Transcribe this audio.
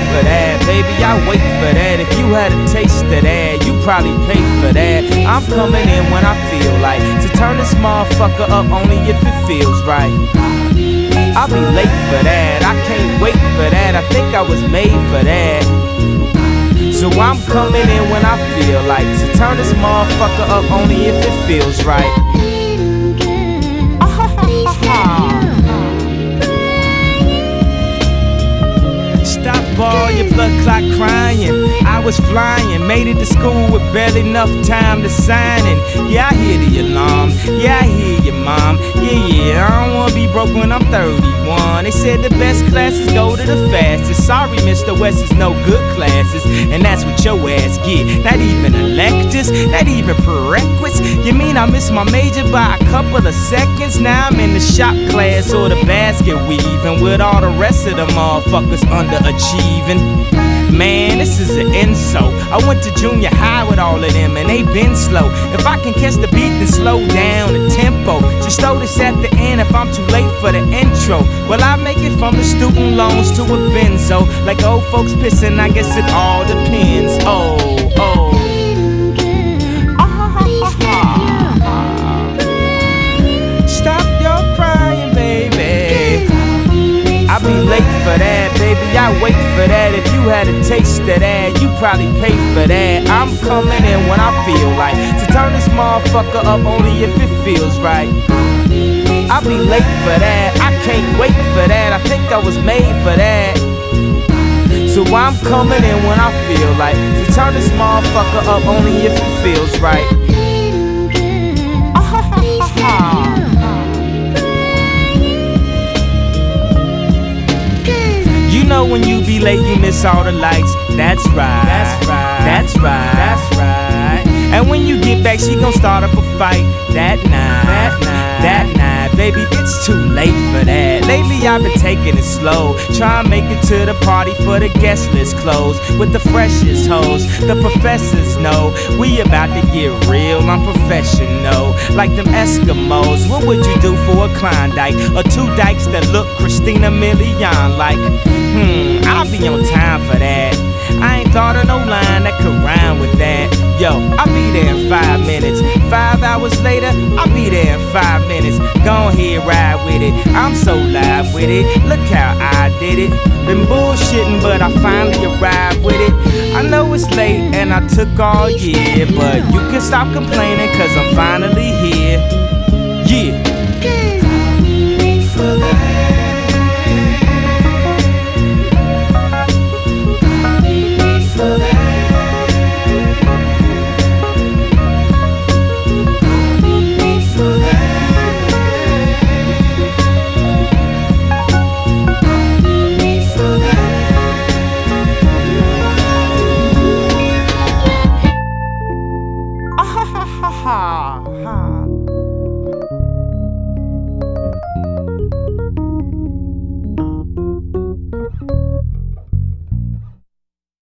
for that, baby, I wait for that. If you had a taste of that, you probably pay for that. I'm coming in when I feel like to turn this motherfucker up only if it feels right. I'll be late for that, I can't wait for that. I think I was made for that. So I'm coming in when I feel like to turn this motherfucker up only if it feels right. Stop all your blood clot crying. I was flying, made it to school with barely enough time to sign in. Yeah, I hear the alarm, yeah, I hear your mom. Yeah, I don't wanna be broke when I'm 31. They said the best classes go to the fastest. Sorry, Mr. West is no good classes, and that's what your ass get. Not even electives, not even prerequisites. You mean I missed my major by a couple of seconds? Now I'm in the shop class or the basket weaving with all the rest of the motherfuckers underachieving. Man, this is an insult. I went to junior high with all of them and they been slow. If I can catch the beat, then slow down the tempo. Just throw this at the end if I'm too late for the intro. Well, I make it from the student loans to a benzo. Like old folks pissing, I guess it all depends. Stop your crying, baby. I'll be late for that, baby, I wait for that. If you had a taste of that, you probably pay for that. I'm coming in when I feel like to turn this motherfucker up only if it feels right. I'll be late for that, I can't wait for that. I think I was made for that. So I'm coming in when I feel like to turn this motherfucker up only if it feels right. You know when you be late, you miss all the lights. That's right, that's right, that's right, that's right. And when you get back, she gon' start up a fight. That night, baby, it's too late for that. Lately I've been taking it slow, try and make it to the party for the guest list closed. With the freshest hoes, the professors know we about to get real, I'm professional. Like them Eskimos, what would you do for a Klondike? Or two dykes that look Christina Milian like? I'll be on time for that. I ain't thought of no line that could rhyme with that. Yo, I'll be there in 5 minutes. 5 hours later, I'll be there in 5 minutes. Go ahead, ride with it. I'm so live with it. Look how I did it. Been bullshitting, but I finally arrived with it. I know it's late and I took all year, but you can stop complaining, cause I'm finally here. Yeah. Ha ha ha ha.